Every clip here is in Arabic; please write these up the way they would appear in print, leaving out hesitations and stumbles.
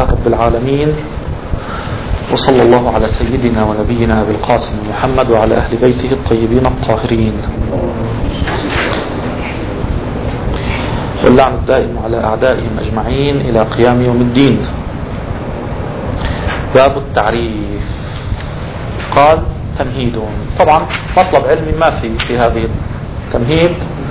رب العالمين، وصلى الله على سيدنا ونبينا أبي القاسم محمد وعلى أهل بيته الطيبين الطاهرين، واللعن الدائم على أعدائهم أجمعين إلى قيام يوم الدين. باب التعريف. قال: تمهيد. طبعا مطلب علمي ما في هذه التمهيد،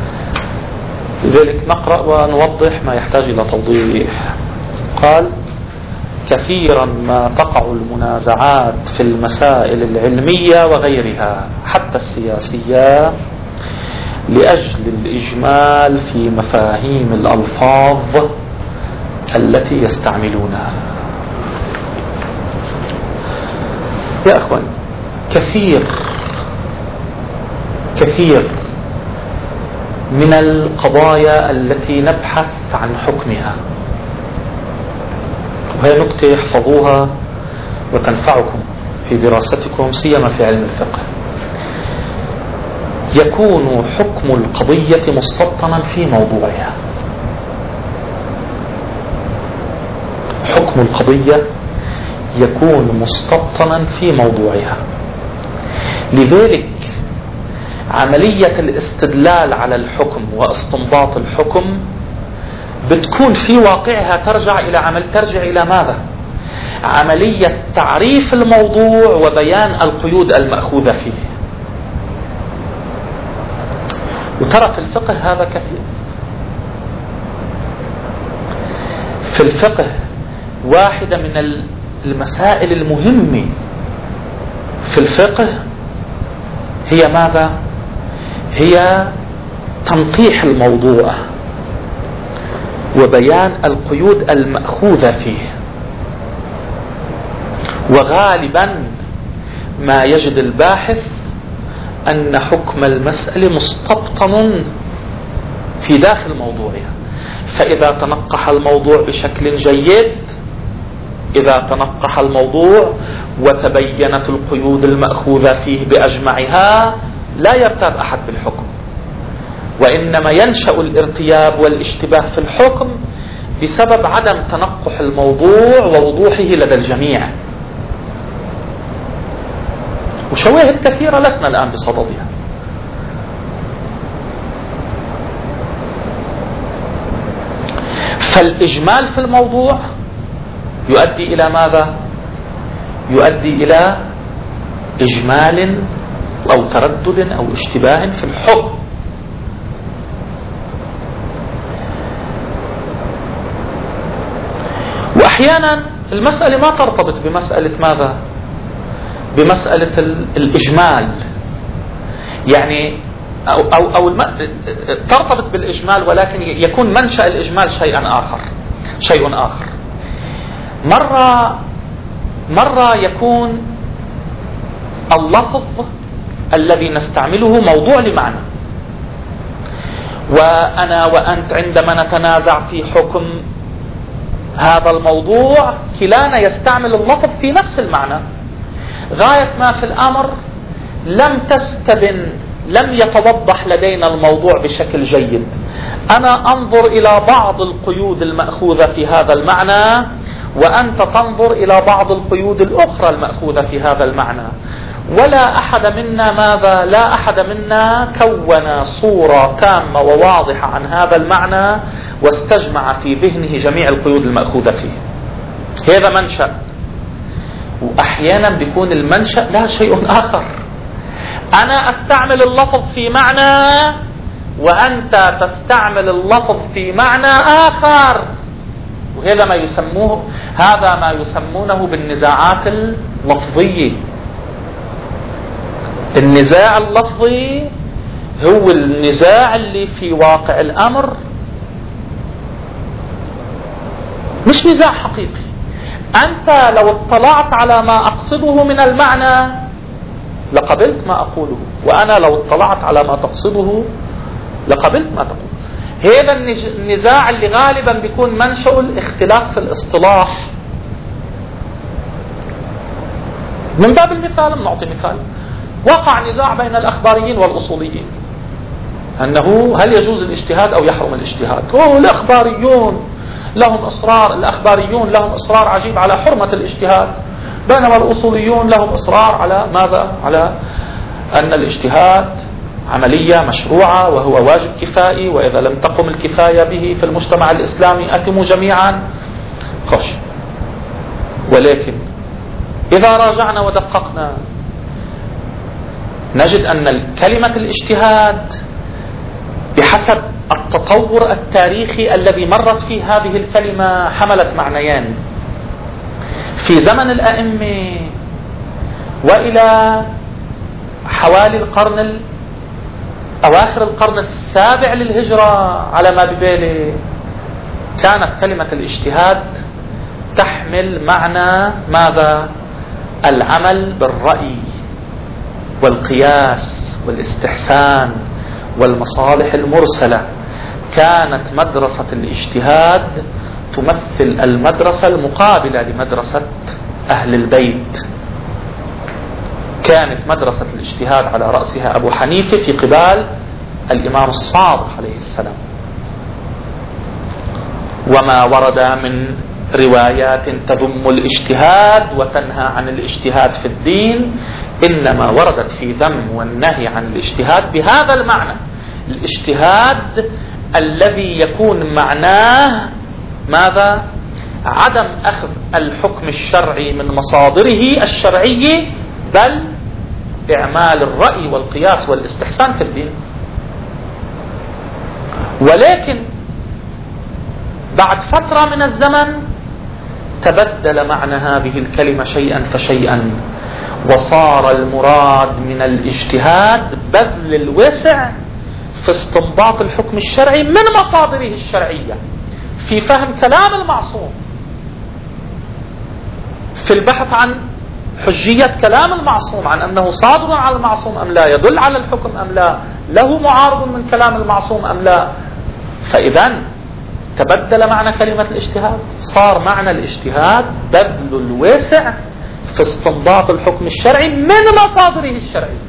لذلك نقرأ ونوضح ما يحتاج إلى توضيح. قال: كثيرا ما تقع المنازعات في المسائل العلمية وغيرها حتى السياسية لأجل الإجمال في مفاهيم الألفاظ التي يستعملونها. يا أخوان، كثير من القضايا التي نبحث عن حكمها، وهي نكتة احفظوها وتنفعكم في دراستكم سيما في علم الفقه، يكون حكم القضية مستبطنا في موضوعها. حكم القضية يكون مستبطنا في موضوعها، لذلك عملية الاستدلال على الحكم واستنباط الحكم بتكون في واقعها ترجع إلى ماذا؟ عملية تعريف الموضوع وبيان القيود المأخوذة فيه. وترى في الفقه هذا كثير. في الفقه واحدة من المسائل المهمة في الفقه هي ماذا؟ هي تنقيح الموضوع وبيان القيود المأخوذة فيه. وغالبا ما يجد الباحث أن حكم المسألة مستبطن في داخل موضوعها، فإذا تنقح الموضوع بشكل جيد، إذا تنقح الموضوع وتبينت القيود المأخوذة فيه بأجمعها لا يرتاب أحد بالحكم، وإنما ينشأ الارتياب والاشتباه في الحكم بسبب عدم تنقح الموضوع ووضوحه لدى الجميع. وشواهد كثيرة لسنا الآن بصددها. فالإجمال في الموضوع يؤدي إلى ماذا؟ يؤدي إلى إجمال أو تردد أو اشتباه في الحكم. وأحيانا المسألة ما ترتبط بمسألة ماذا؟ بمسألة الإجمال، يعني أو ترتبط بالإجمال، ولكن يكون منشأ الإجمال شيء آخر. مرة يكون اللفظ الذي نستعمله موضوع لمعنى، وأنا وأنت عندما نتنازع في حكم هذا الموضوع كلانا يستعمل اللفظ في نفس المعنى. غاية ما في الأمر لم يتوضح لدينا الموضوع بشكل جيد. أنا أنظر إلى بعض القيود المأخوذة في هذا المعنى، وأنت تنظر إلى بعض القيود الأخرى المأخوذة في هذا المعنى، ولا أحد منا كون صورة تامة وواضحة عن هذا المعنى واستجمع في ذهنه جميع القيود المأخوذة فيه. هذا منشأ. وأحيانا بيكون المنشأ لا شيء آخر. أنا أستعمل اللفظ في معنى وأنت تستعمل اللفظ في معنى آخر، وهذا ما يسمونه بالنزاعات اللفظية. النزاع اللفظي هو النزاع اللي في واقع الأمر مش نزاع حقيقي. أنت لو اطلعت على ما أقصده من المعنى لقبلت ما أقوله، وأنا لو اطلعت على ما تقصده لقبلت ما تقول. هذا النزاع اللي غالبا بيكون منشأ الاختلاف في الاصطلاح. من باب المثال نعطي مثال. وقع نزاع بين الأخباريين والأصوليين أنه هل يجوز الاجتهاد أو يحرم الاجتهاد. الأخباريون لهم إصرار، الأخباريون لهم إصرار عجيب على حرمة الاجتهاد، بينما الأصوليون لهم إصرار على ماذا؟ على أن الاجتهاد عملية مشروعة وهو واجب كفائي، وإذا لم تقم الكفاية به في المجتمع الإسلامي أثموا جميعا. خش. ولكن إذا راجعنا ودققنا نجد أن كلمة الاجتهاد بحسب التطور التاريخي الذي مرت فيه هذه الكلمة حملت معنيان. في زمن الأئمة وإلى حوالي أواخر القرن السابع للهجرة على ما ببالي كانت كلمة الاجتهاد تحمل معنى ماذا؟ العمل بالرأي والقياس والاستحسان والمصالح المرسلة. كانت مدرسة الاجتهاد تمثل المدرسة المقابلة لمدرسة أهل البيت. كانت مدرسة الاجتهاد على رأسها أبو حنيفة في قبال الإمام الصادق عليه السلام. وما ورد من روايات تذم الاجتهاد وتنهى عن الاجتهاد في الدين إنما وردت في ذم والنهي عن الاجتهاد بهذا المعنى، الاجتهاد الذي يكون معناه ماذا؟ عدم أخذ الحكم الشرعي من مصادره الشرعية، بل إعمال الرأي والقياس والاستحسان في الدين. ولكن بعد فترة من الزمن تبدل معنى هذه الكلمة شيئا فشيئا، وصار المراد من الاجتهاد بذل الوسع في استنباط الحكم الشرعي من مصادره الشرعية، في فهم كلام المعصوم، في البحث عن حجية كلام المعصوم، عن أنه صادر على المعصوم أم لا، يدل على الحكم أم لا، له معارض من كلام المعصوم أم لا. فإذا تبدل معنى كلمة الاجتهاد، صار معنى الاجتهاد بذل الوسع في استنباط الحكم الشرعي من مصادره الشرعية.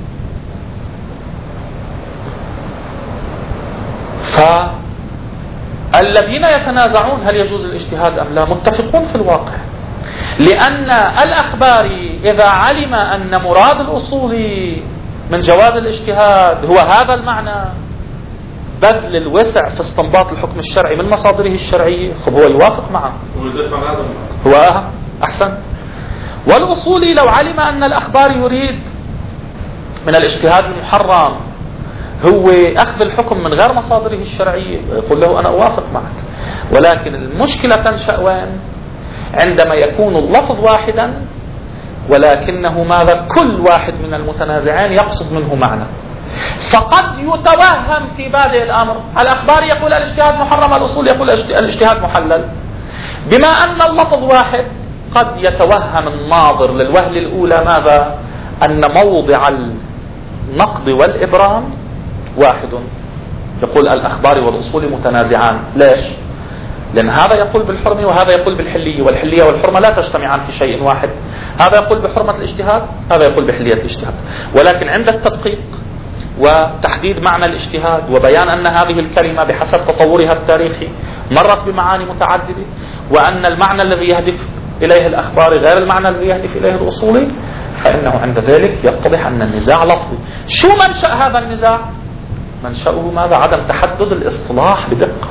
فالذين يتنازعون هل يجوز الاجتهاد أم لا متفقون في الواقع، لأن الأخباري إذا علم أن مراد الأصولي من جواز الاجتهاد هو هذا المعنى، بذل الوسع في استنباط الحكم الشرعي من مصادره الشرعية، هو يوافق معه، هو أحسن. والأصولي لو علم أن الأخبار يريد من الاجتهاد المحرم هو أخذ الحكم من غير مصادره الشرعية، يقول له أنا أوافق معك. ولكن المشكلة تنشأ وين؟ عندما يكون اللفظ واحدا ولكنه ماذا؟ كل واحد من المتنازعين يقصد منه معنى، فقد يتوهم في بادئ الأمر الأخبار يقول الاجتهاد محرم، الأصول يقول الاجتهاد محلل. بما أن اللفظ واحد قد يتوهم الناظر للوهلة الأولى ماذا؟ أن موضع النقد والإبرام واحد، يقول الأخبار والأصول متنازعان. ليش؟ لأن هذا يقول بالحرمة وهذا يقول بالحلية، والحلية والحرمة لا تجتمعان في شيء واحد، هذا يقول بحرمة الاجتهاد هذا يقول بحلية الاجتهاد. ولكن عند التدقيق وتحديد معنى الاجتهاد وبيان أن هذه الكلمة بحسب تطورها التاريخي مرت بمعاني متعددة، وأن المعنى الذي يهدف إليه الأخبار غير المعنى الذي يهدف إليه الأصولي، فإنه عند ذلك يتضح أن النزاع لفظي. شو منشأ هذا النزاع؟ منشأه ماذا؟ عدم تحدد الاصطلاح بدقة.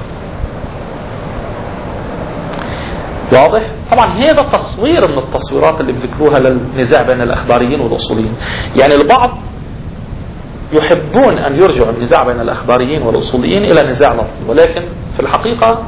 واضح؟ طبعا هذا تصوير من التصويرات اللي بذكروها للنزاع بين الأخباريين والأصوليين. يعني البعض يحبون أن يرجعوا النزاع بين الأخباريين والأصوليين إلى نزاع لفظي، ولكن في الحقيقة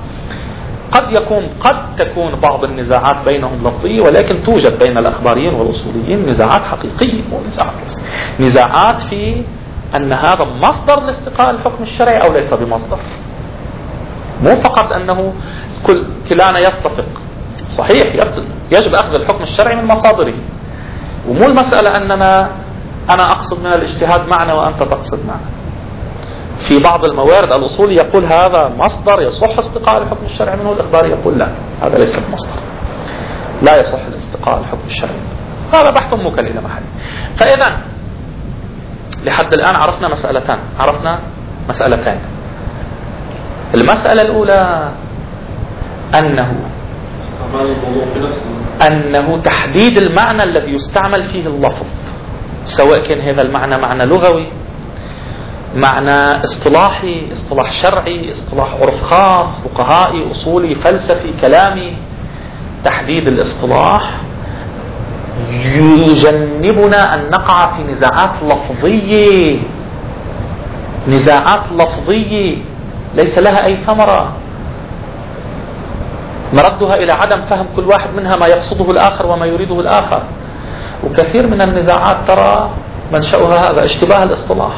قد تكون بعض النزاعات بينهم لفظية، ولكن توجد بين الأخباريين والأصوليين نزاعات حقيقية، نزاعات في أن هذا مصدر لاستقاء الحكم الشرعي أو ليس بمصدر. مو فقط أنه كلانا يتفق، صحيح يجب أخذ الحكم الشرعي من مصادره، ومو المسألة أننا أنا أقصد من الاجتهاد معنى وأنت تقصد معنى. في بعض الموارد الأصولي يقول هذا مصدر يصح استقاء الحكم الشرعي منه، الإخباري يقول لا، هذا ليس بمصدر، لا يصح الاستقاء الحكم الشرعي. هذا بحث موكل إلى محل. فإذا لحد الآن عرفنا مسألتين. المسألة الأولى أنه تحديد المعنى الذي يستعمل فيه اللفظ، سواء كان هذا المعنى معنى لغوي، معنى اصطلاحي، اصطلاح شرعي، اصطلاح عرف خاص، فقهائي، أصولي، فلسفي، كلامي. تحديد الاصطلاح يجنبنا أن نقع في نزاعات لفظية ليس لها أي ثمرة، مردها إلى عدم فهم كل واحد منها ما يقصده الآخر وما يريده الآخر. وكثير من النزاعات ترى منشأها هذا اشتباه الاصطلاح.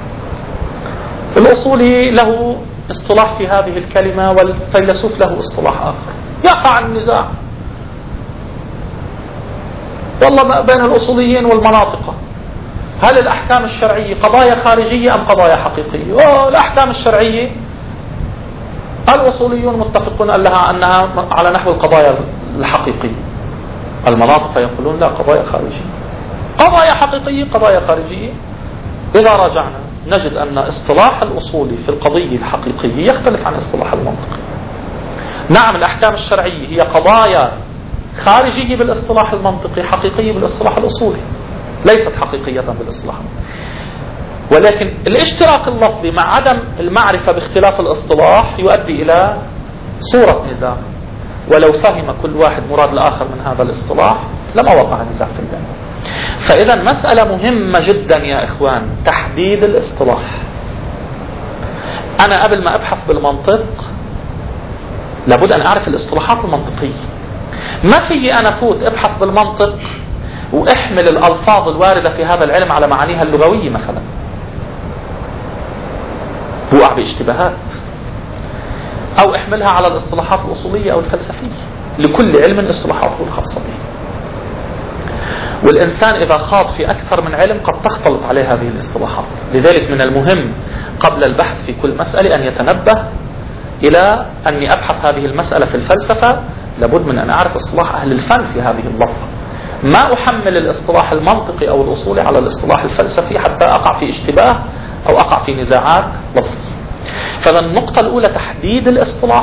الأصولي له اصطلاح في هذه الكلمة والفيلسوف له اصطلاح آخر، يقع النزاع والله بين الأصوليين والمناطق. هل الأحكام الشرعية قضايا خارجية أم قضايا حقيقية؟ الأحكام الشرعية الأصوليون متفقون أنها على نحو القضايا الحقيقية، المناطق يقولون لا، قضايا خارجية، قضايا حقيقية، قضايا خارجية. إذا راجعنا نجد أن اصطلاح الأصولي في القضية الحقيقية يختلف عن اصطلاح المنطقي. نعم، الأحكام الشرعية هي قضايا خارجية بالاصطلاح المنطقي، حقيقية بالاصطلاح الأصولي، ليست حقيقية بالاصطلاح المنطقي. ولكن الاشتراك اللفظي مع عدم المعرفة باختلاف الاصطلاح يؤدي إلى صورة نزاع، ولو فهم كل واحد مراد الآخر من هذا الاصطلاح لما وقع نزاع في البين. فإذا مسألة مهمة جدا يا إخوان تحديد الاصطلاح. أنا قبل ما أبحث بالمنطق لابد أن أعرف الاصطلاحات المنطقية. ما في أنا فوت أبحث بالمنطق وأحمل الألفاظ الواردة في هذا العلم على معانيها اللغوية مثلا، بوقع باشتباهات، أو احملها على الاصطلاحات الأصولية أو الفلسفية. لكل علم اصطلاحاته الخاصة به، والإنسان إذا خاض في أكثر من علم قد تختلط عليه هذه الاصطلاحات. لذلك من المهم قبل البحث في كل مسألة أن يتنبه إلى أني أبحث هذه المسألة في الفلسفة، لابد من أن أعرف اصطلاح أهل الفن في هذه اللفظة، ما أحمل الاصطلاح المنطقي أو الأصولي على الاصطلاح الفلسفي حتى أقع في اشتباه أو أقع في نزاعات لفظية. فإذا النقطة الأولى تحديد الاصطلاح.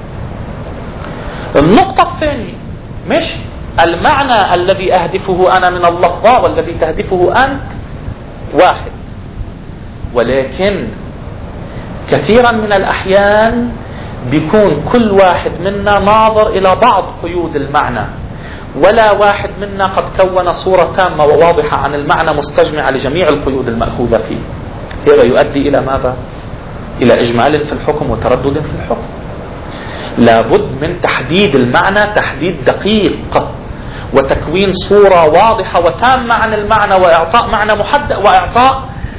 النقطة الثانية مش المعنى الذي أهدفه أنا من اللفظة والذي تهدفه أنت واحد، ولكن كثيرا من الأحيان بيكون كل واحد منا ناظر إلى بعض قيود المعنى، ولا واحد منا قد كون صورة تامة وواضحة عن المعنى مستجمعة لجميع القيود المأخوذة فيه. هذا يؤدي إلى ماذا؟ إلى إجمال في الحكم وتردد في الحكم. لابد من تحديد المعنى تحديد دقيق، وتكوين صورة واضحة وتامة عن المعنى، وإعطاء معنى محدد، وإعطاء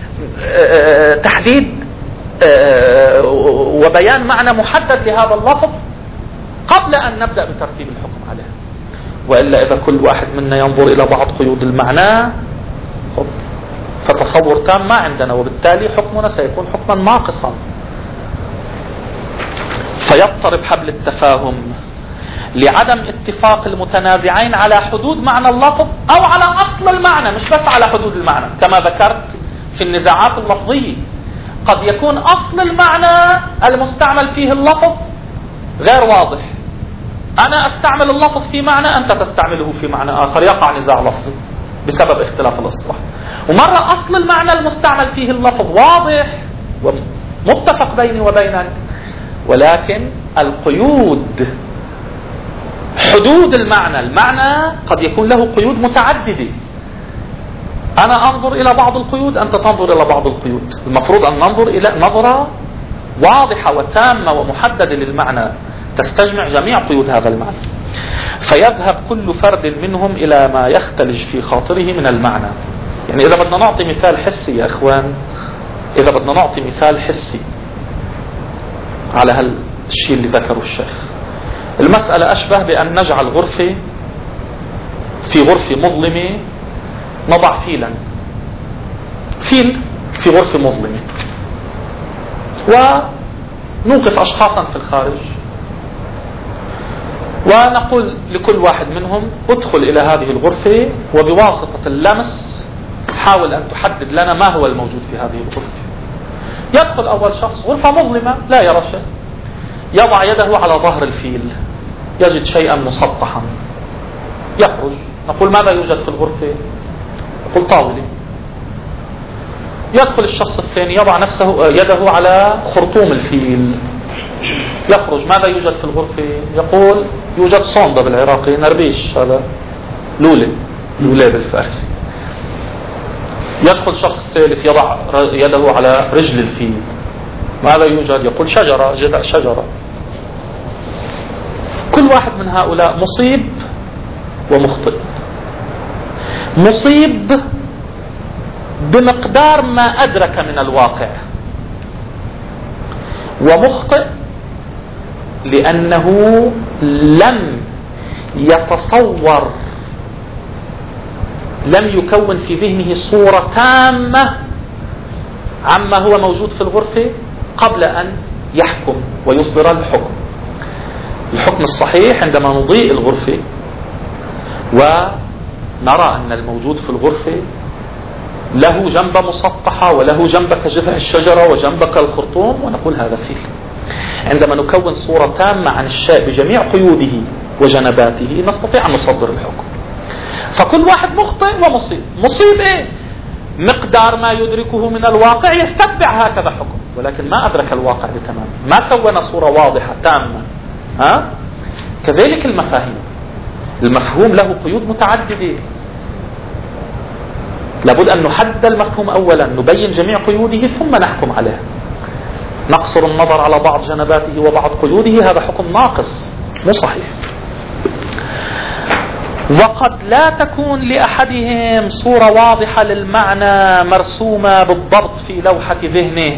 تحديد وبيان معنى محدد لهذا اللفظ قبل أن نبدأ بترتيب الحكم عليه. وإلا إذا كل واحد منا ينظر إلى بعض قيود المعنى فتصور تام ما عندنا، وبالتالي حكمنا سيكون حكما ناقصا، فيضطرب حبل التفاهم لعدم اتفاق المتنازعين على حدود معنى اللفظ أو على أصل المعنى، مش بس على حدود المعنى. كما ذكرت في النزاعات اللفظية قد يكون أصل المعنى المستعمل فيه اللفظ غير واضح، أنا أستعمل اللفظ في معنى، أنت تستعمله في معنى آخر، يقع نزاع لفظي بسبب اختلاف الاصطلاح. ومرة أصل المعنى المستعمل فيه اللفظ واضح ومتفق بيني وبينك، ولكن القيود، حدود المعنى قد يكون له قيود متعددة. أنا أنظر إلى بعض القيود، أنت تنظر إلى بعض القيود. المفروض أن ننظر إلى نظرة واضحة وتامة ومحددة للمعنى تستجمع جميع قيود هذا المعنى، فيذهب كل فرد منهم إلى ما يختلج في خاطره من المعنى. يعني إذا بدنا نعطي مثال حسي يا إخوان، إذا بدنا نعطي مثال حسي على هالشيء اللي ذكره الشيخ، المسألة أشبه بأن نجعل غرفة في غرفة مظلمة، نضع فيل في غرفة مظلمة ونوقف أشخاصا في الخارج ونقول لكل واحد منهم ادخل إلى هذه الغرفة وبواسطة اللمس حاول أن تحدد لنا ما هو الموجود في هذه الغرفة. يدخل أول شخص، غرفة مظلمة لا يرى شيء، يضع يده على ظهر الفيل يجد شيئا مسطحا يخرج، نقول ماذا يوجد في الغرفة؟ يقول طاولة. يدخل الشخص الثاني يضع يده على خرطوم الفيل، يخرج، ماذا يوجد في الغرفة؟ يقول يوجد صندة بالعراقي، نربيش، هذا لولة بالفارسي. يدخل شخص ثالث يضع يده على رجل الفيل، ماذا يوجد؟ يقول شجرة، جذع شجرة. كل واحد من هؤلاء مصيب ومخطئ. مصيب بمقدار ما أدرك من الواقع، ومخطئ لأنه لم يتصور، لم يكون في ذهنه صورة تامة عما هو موجود في الغرفة قبل أن يحكم ويصدر الحكم. الحكم الصحيح عندما نضيء الغرفة ونرى أن الموجود في الغرفة له جنب مسطحة وله جنب كجذع الشجرة وجنب كالخرطوم، ونقول هذا فيل. عندما نكون صورة تامة عن الشيء بجميع قيوده وجنباته نستطيع أن نصدر الحكم. فكل واحد مخطئ ومصيب. مصيب إيه؟ مقدار ما يدركه من الواقع يستتبع هكذا حكم، ولكن ما أدرك الواقع بتمام، ما كون صورة واضحة تامة. كذلك المفاهيم، المفهوم له قيود متعددة، لابد أن نحدد المفهوم أولا، نبين جميع قيوده ثم نحكم عليه. نقصر النظر على بعض جنباته وبعض قيوده، هذا حكم ناقص مو صحيح. وقد لا تكون لأحدهم صورة واضحة للمعنى مرسومة بالضبط في لوحة ذهنه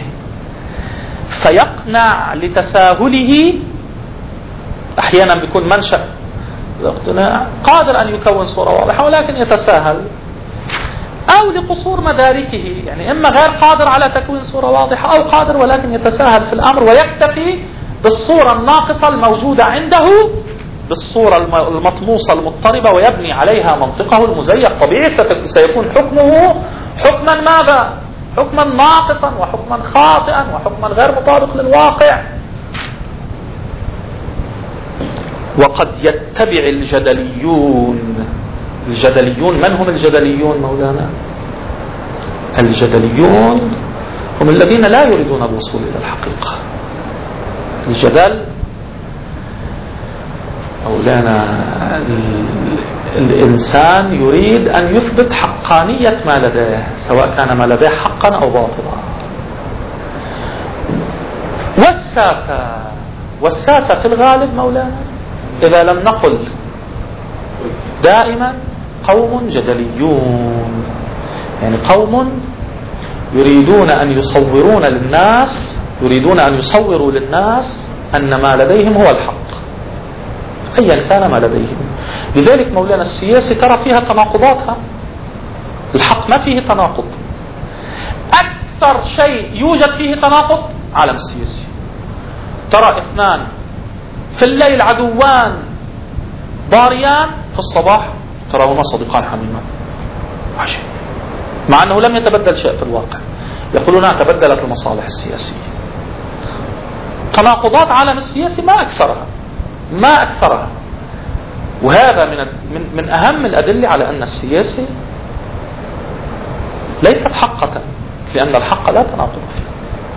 فيقنع لتساهله. أحيانا بيكون منشأ الاقتناع قادر أن يكون صورة واضحة ولكن يتساهل، أو لقصور مداركه، يعني إما غير قادر على تكوين صورة واضحة أو قادر ولكن يتساهل في الأمر ويكتفي بالصورة الناقصة الموجودة عنده، بالصورة المطموسة المضطربة، ويبني عليها منطقه المزيف. طبيعي سيكون حكمه حكما ماذا؟ حكما ناقصا وحكما خاطئا وحكما غير مطابق للواقع. وقد يتبع الجدليون. الجدليون من هم الجدليون مولانا؟ الجدليون هم الذين لا يريدون الوصول إلى الحقيقة. الجدل مولانا الإنسان يريد أن يثبت حقانية ما لديه، سواء كان ما لديه حقا أو باطلا. والساسة في الغالب مولانا، إذا لم نقل دائما، قوم جدليون، يعني قوم يريدون أن يصوروا للناس أن ما لديهم هو الحق أيا كان ما لديهم. لذلك مولانا السياسة ترى فيها تناقضاتها، الحق ما فيه تناقض. أكثر شيء يوجد فيه تناقض عالم السياسي. ترى اثنان في الليل عدوان ضاريان، في الصباح تراهما صديقان حميمان. عجيب، مع أنه لم يتبدل شيء في الواقع. يقولون تبدلت المصالح السياسية. تناقضات عالم السياسي ما أكثرها. وهذا من أهم الأدلة على أن السياسة ليست حقة، لأن الحق لا تناقض فيه.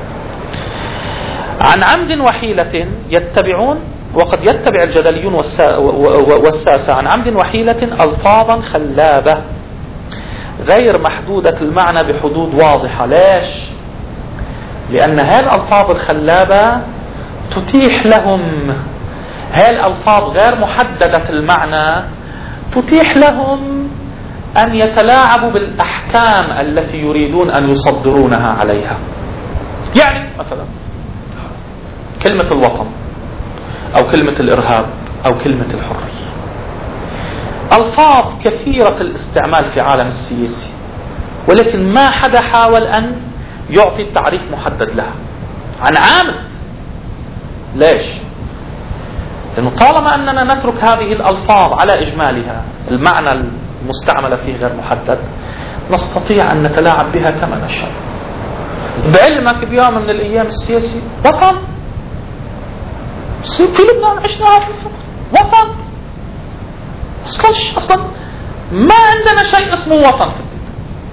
عن عمد وحيلة يتبعون، وقد يتبع الجدليون والساسة عن عمد وحيلة ألفاظا خلابة غير محدودة المعنى بحدود واضحة. ليش؟ لأن هذه الألفاظ الخلابة تتيح لهم، هذه الألفاظ غير محددة المعنى تتيح لهم أن يتلاعبوا بالأحكام التي يريدون أن يصدرونها عليها. يعني مثلا كلمة الوطن أو كلمة الإرهاب أو كلمة الحرية، ألفاظ كثيرة الاستعمال في عالم السياسي، ولكن ما حدا حاول أن يعطي تعريف محدد لها عن عامل. ليش؟ لأنه طالما أننا نترك هذه الألفاظ على إجمالها، المعنى المستعمل فيه غير محدد، نستطيع أن نتلاعب بها كما نشاء. بعلمك بيوم من الأيام السياسي وطن في لبنان عشنا هذا الفقر، وطن. أصلا ما عندنا شيء اسمه وطن في الدين.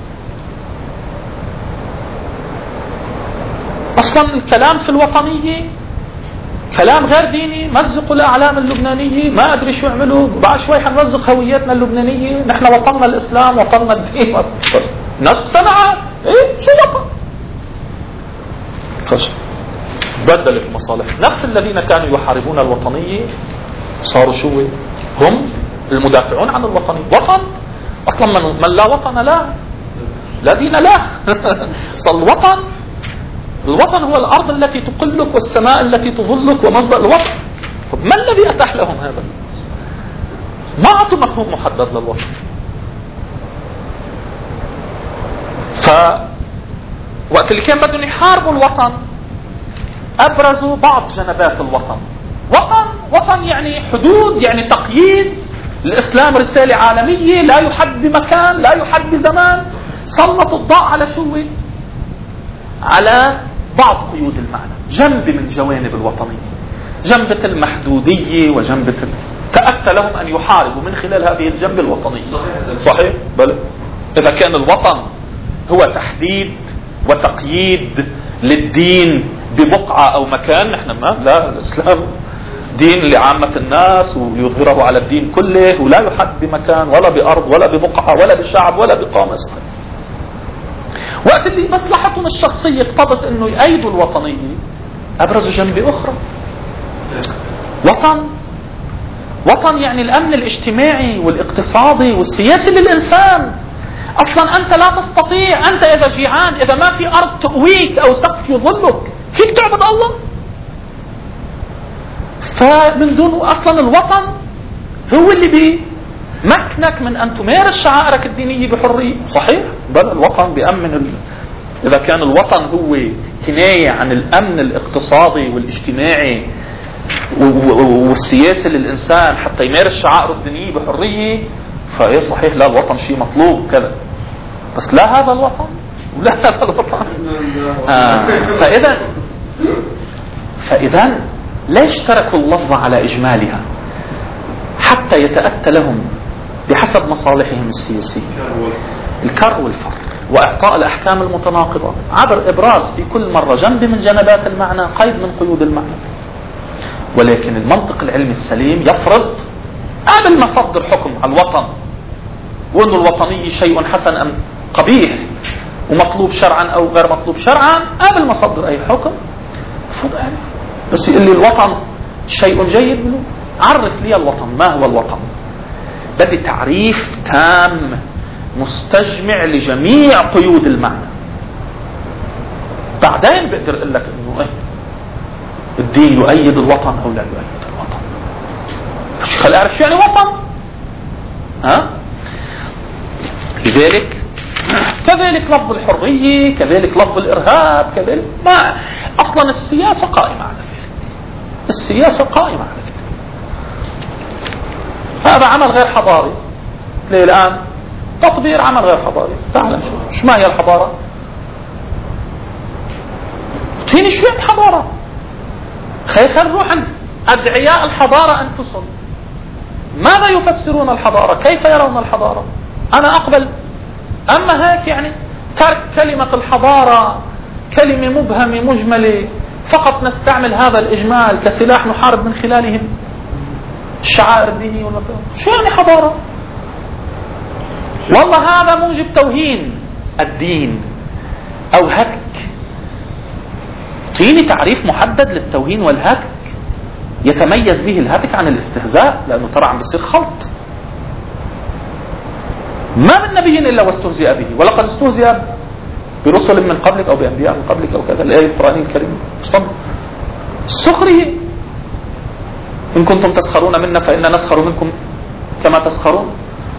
أصلا الكلام في الوطنية كلام غير ديني. مزقوا الأعلام اللبنانية، ما أدري شو يعملوا، بعد شوي حنمزق هويتنا اللبنانية، نحن وطننا الإسلام، وطننا الدين. الناس اقتنعت. إيه شو وطن؟ بدلت المصالح. نفس الذين كانوا يحاربون الوطنية صاروا شو هم المدافعون عن الوطنية. وطن أصلا من لا وطن لا دين له. أصلا الوطن هو الأرض التي تقلك والسماء التي تظلك ومصدر الوطن. طب ما الذي أتاح لهم هذا؟ ما أعطوا مفهوم محدد للوطن. وقت اللي كان بدهم يحاربوا الوطن أبرزوا بعض جنبات الوطن. وطن يعني حدود، يعني تقييد. الإسلام رسالة عالمية، لا يحد بمكان، لا يحد بزمان. سلطوا الضوء على شو؟ على بعض قيود المعنى، جنب من جوانب الوطنية، جنبة المحدودية وجنبة تأتى لهم أن يحاربوا من خلال هذه الجنبة الوطنية. صحيح؟ بل إذا كان الوطن هو تحديد وتقييد للدين ببقعة أو مكان، نحن ما لا، الإسلام دين لعامة الناس ويظهره على الدين كله، ولا يحد بمكان ولا بأرض ولا ببقعة ولا بشعب ولا بقامة. وقت اللي مصلحتهم الشخصية اقتضت انه يأيدوا الوطنية ابرزوا جنبة اخرى. وطن يعني الامن الاجتماعي والاقتصادي والسياسي للانسان. اصلا انت لا تستطيع، انت اذا جيعان، اذا ما في ارض تؤويك او سقف يظلك، فيك تعبد الله؟ فمن دون اصلا الوطن هو اللي بيمكنك من ان تمارس شعائرك الدينية بحرية. صحيح؟ بل الوطن بيأمن اذا كان الوطن هو كناية عن الامن الاقتصادي والاجتماعي والسياسي للانسان حتى يمارس شعائره الدينية بحرية، فايه صحيح، لا الوطن شيء مطلوب كذا، بس لا هذا الوطن ولا هذا الوطن. فإذا ليش تركوا اللفظة على إجمالها؟ حتى يتأتى لهم بحسب مصالحهم السياسية الكر والفر، وإعطاء الأحكام المتناقضة عبر إبراز في كل مرة جنب من جنبات المعنى، قيد من قيود المعنى. ولكن المنطق العلمي السليم يفرض قبل ما صدر حكم على الوطن وأن الوطنية شيء حسن أم قبيح ومطلوب شرعا أو غير مطلوب شرعا، قبل ما صدر أي حكم بس يقول لي الوطن شيء جيد، عرف لي الوطن، ما هو الوطن؟ بدي تعريف تام مستجمع لجميع قيود المعنى، بعدين بقدر اقول لك انه ايه الدين يؤيد الوطن او لا يؤيد الوطن. خلي اعرف شو يعني وطن. لذلك كذلك لفظ الحرية، كذلك لفظ الارهاب، كذلك ما اصلا السياسة قائمة على ذلك. السياسة قائمة على ذلك. هذا عمل غير حضاري. ليه الآن تطبير عمل غير حضاري. تعلم شو ما هي الحضارة؟ تهيني شو يعني حضارة؟ خلينا نروح عند أدعياء الحضارة أنفسهم. ماذا يفسرون الحضارة؟ كيف يرون الحضارة؟ أنا أقبل. أما هيك يعني ترك كلمة الحضارة كلمة مبهمة مجملة، فقط نستعمل هذا الإجمال كسلاح نحارب من خلاله الشعائر الدينية والمفاهيم. شو يعني حضارة؟ والله هذا موجب توهين الدين أو هتك. فيني تعريف محدد للتوهين والهتك يتميز به الهتك عن الاستهزاء، لأنه ترى عم بيصير خلط. ما من نبي إلا واستهزئ به، ولقد استهزئ برسل من قبلك أو بأنبياء من قبلك أو كذا، الآية القرآنية الكريمة. السخرية، إن كنتم تسخرون منا فإنا نسخر منكم كما تسخرون.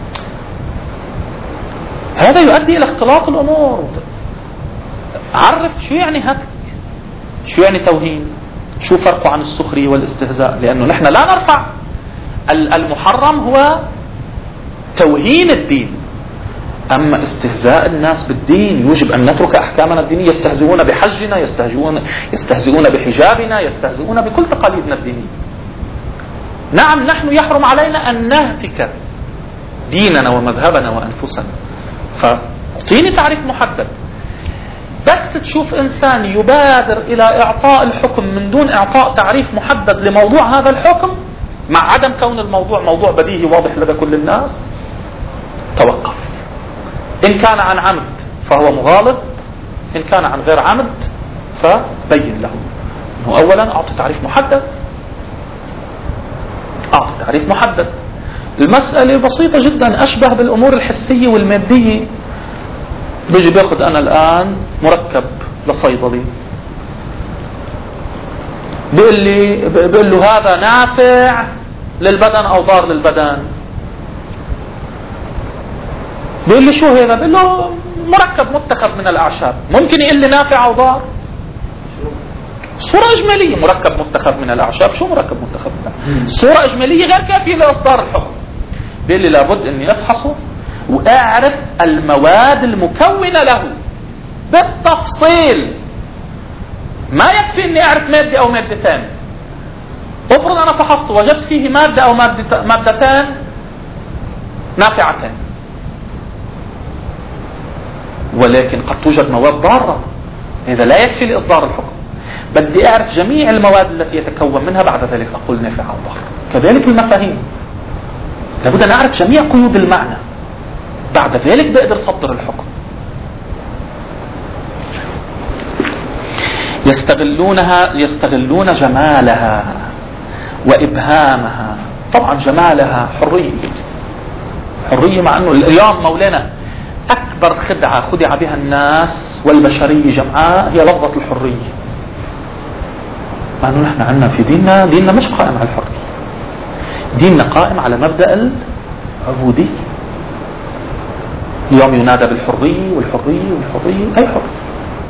هذا يؤدي إلى اختلاط الأمور. عرف شو يعني هتك، شو يعني توهين، شو فرقه عن السخرية والاستهزاء. لأنه نحن لا نرفع المحرم هو توهين الدين، أما استهزاء الناس بالدين يجب أن نترك أحكامنا الدينية. يستهزئون بحجنا، يستهزئون بحجابنا، يستهزئون بكل تقاليدنا الدينية. نعم نحن يحرم علينا أن نهتك ديننا ومذهبنا وأنفسنا، فأعطيني تعريف محدد. بس تشوف إنسان يبادر إلى إعطاء الحكم من دون إعطاء تعريف محدد لموضوع هذا الحكم، مع عدم كون الموضوع موضوع بديهي واضح لدى كل الناس، توقف. إن كان عن عمد فهو مغالط، إن كان عن غير عمد فبين له أنه أولا أعطي تعريف محدد، أعطي تعريف محدد. المسألة بسيطة جدا، أشبه بالأمور الحسية والمادية. بيجي بياخد أنا الآن مركب لصيدلي، بيقول له هذا نافع للبدن أو ضار للبدن. بيقول لي شو هذا؟ بيقول له مركب متخذ من الأعشاب. ممكن يقول لي نافع أو ضار؟ صورة إجمالية، مركب متخذ من الأعشاب. شو مركب متخذ من الأعشاب؟ صورة إجمالية غير كافية لإصدار الحكم. بيقول لي لابد أني أفحصه وأعرف المواد المكونة له بالتفصيل. ما يكفي أني أعرف مادة أو مادتين. افرض أنا فحصته وجدت فيه مادة أو مادتين نافعتين، ولكن قد توجد مواد ضارة، هذا لا يكفي لإصدار الحكم. بدي أعرف جميع المواد التي يتكون منها، بعد ذلك أقول نافع أو ضار. كذلك المفاهيم، لابد أن أعرف جميع قيود المعنى، بعد ذلك بقدر صدر الحكم. يستغلون جمالها وإبهامها. طبعا جمالها حرية، مع أنه اليوم مولانا أكبر خدعة خدع بها الناس والبشرية جمعاء هي لفظة الحرية. مع أنه نحن عندنا في ديننا مش قائم على الحرية، ديننا قائم على مبدأ العبودية. اليوم ينادى بالحرية والحرية والحرية. أي حرية؟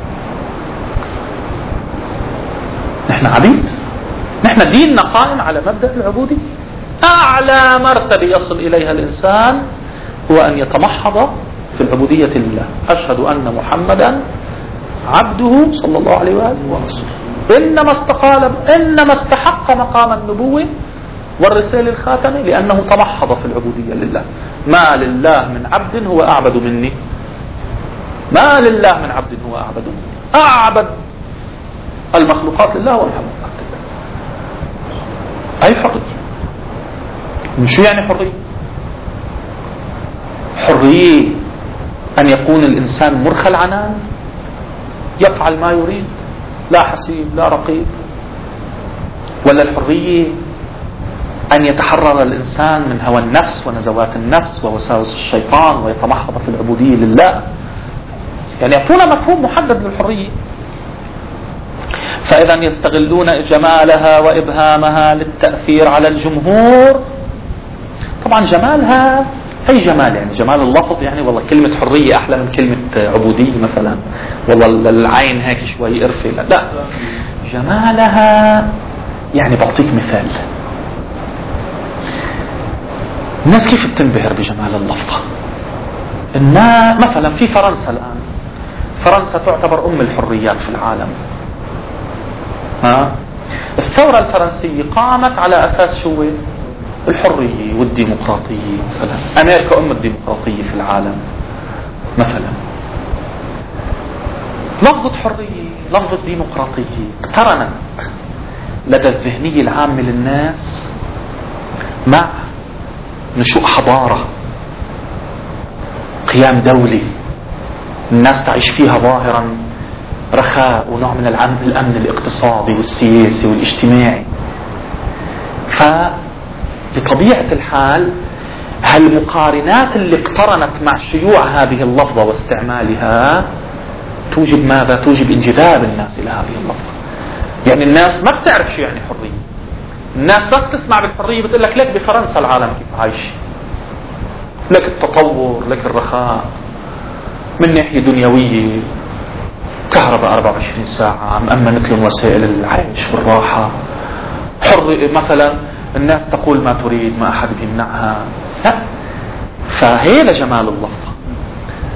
نحن عبيد، نحن ديننا قائم على مبدأ العبودية. أعلى مرتبة يصل إليها الإنسان هو أن يتمحض في العبودية لله. أشهد أن محمدا عبده صلى الله عليه وآله ورسوله. إنما استحق مقام النبوة والرسالة الخاتمة لأنه تمحض في العبودية لله. ما لله من عبد هو أعبد مني، ما لله من عبد هو أعبد مني. أعبد المخلوقات لله والمخلوقات لله. أي حرية؟ شو يعني حرية؟ حرية أن يكون الإنسان مرخى العنان، يفعل ما يريد، لا حسيب لا رقيب. ولا الحرية أن يتحرر الإنسان من هوى النفس ونزوات النفس ووساوس الشيطان ويتمحض في العبودية لله. يعني يعطونا مفهوم محدد للحرية. فإذا يستغلون جمالها وإبهامها للتأثير على الجمهور. طبعا جمالها أي جمال؟ يعني جمال اللفظ، يعني والله كلمة حرية أحلى من كلمة عبودية مثلا، والله العين هيك شوي قرفة. لا، جمالها يعني بعطيك مثال. الناس كيف بتنبهر بجمال اللفظة؟ الناس مثلا في فرنسا الآن، فرنسا تعتبر أم الحريات في العالم. الثورة الفرنسية قامت على أساس شو؟ الحرية والديمقراطية. مثلا أمريكا أم الديمقراطية في العالم مثلا. لفظة حرية، لفظة ديمقراطية اقترنت لدى الذهنية العامة للناس مع نشوء حضارة، قيام دولة الناس تعيش فيها ظاهرا رخاء ونوع من الأمن الاقتصادي والسياسي والاجتماعي. فبطبيعة الحال هالمقارنات اللي اقترنت مع شيوع هذه اللفظة واستعمالها توجب ماذا؟ توجب انجذاب الناس إلى هذه اللفظة. يعني الناس ما بتعرف شو يعني حرية. الناس بس تسمع بالحرية بتقول لك لك بفرنسا العالم كيف عايش، لك التطور، لك الرخاء من ناحية دنيوية، كهرباء 24 ساعة، مأمنت لهم وسائل العيش والراحة، حر مثلا الناس تقول ما تريد، ما أحد بيمنعها. لا، فهذا جمال اللفظة.